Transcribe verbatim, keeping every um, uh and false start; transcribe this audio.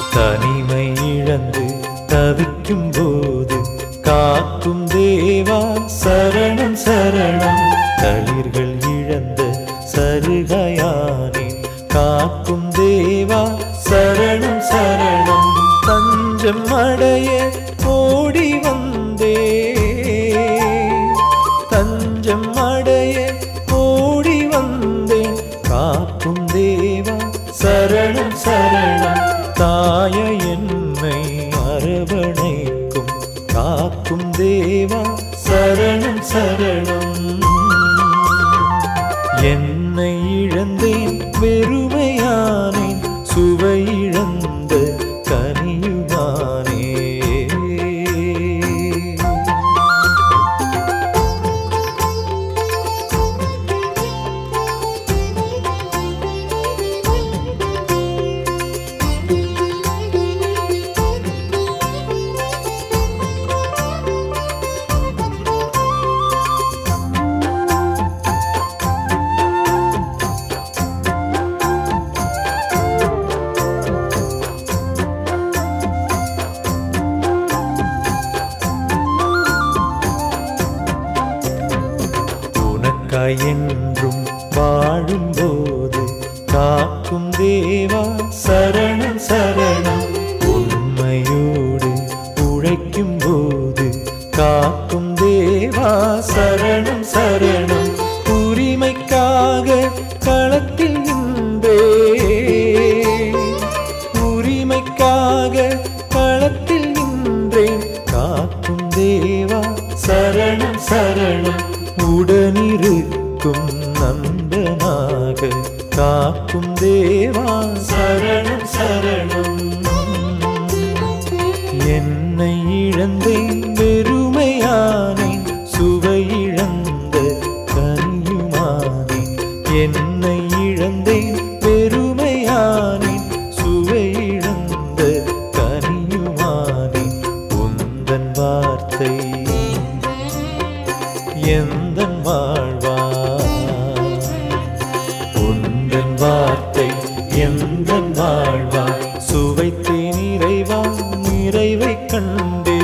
தனிமை இழந்து தவிக்கும் போது காக்கும் தேவா சரணம் சரணம். தளிர்கள் இழந்த சருகையானே காக்கும் தேவா சரணம் சரணம். தஞ்சம் அடைய ஓடி வந்தே, தஞ்சம் அடைய ஓடி வந்தேன் காக்கும் தேவா சரணம் சரணம். தாய என்னை அரவணைக்கும் காக்கும் தேவா சரணம் சரணம். என்னை இழந்தேன் வெறுமையானேன் சுவை இழந்த கனியுமானே. என்றும் வாழும்போது காக்கும் தேவா சரணம் சரணம். உண்மையோடு உழைக்கும் போது காக்கும் தேவா சரணம் சரணம். உரிமைக்காக களத்தில் நின்றே, உரிமைக்காக களத்தில் நின்றேன் காக்கும் தேவா சரணம் சரணம். உடனிருக்கும் நண்பனாக காக்கும் தேவா சரணம் சரணம். என்னை இழந்தேன் வெறுமையானேன் சுவை இழந்த கனியுமானேன். என்னை இழந்தேன் வெறுமையானேன் சுவை இழந்த கனியுமானேன். உந்தன் வார்த்தை எந்தன் வாழ்வா, உந்தன் வார்த்தை எந்தன் வாழ்வா. சுவைத்தே நிறைவா நிறைவை கண்டே